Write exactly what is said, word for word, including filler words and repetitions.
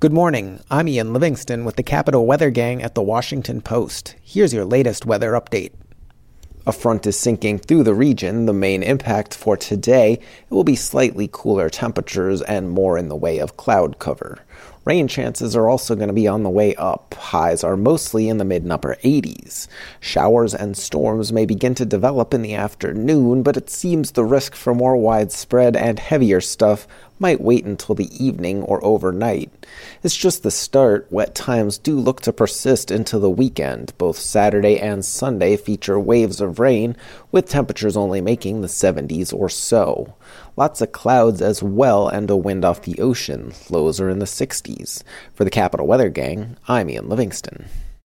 Good morning. I'm Ian Livingston with the Capital Weather Gang at the Washington Post. Here's your latest weather update. A front is sinking through the region. The main impact for today, it will be slightly cooler temperatures and more in the way of cloud cover. Rain chances are also going to be on the way up. Highs are mostly in the mid and upper eighties. Showers and storms may begin to develop in the afternoon, but it seems the risk for more widespread and heavier stuff might wait until the evening or overnight. It's just the start. Wet times do look to persist into the weekend. Both Saturday and Sunday feature waves of rain, with temperatures only making the seventies or so. Lots of clouds as well and a wind off the ocean. Lows are in the sixties. For the Capital Weather Gang, I'm Ian Livingston.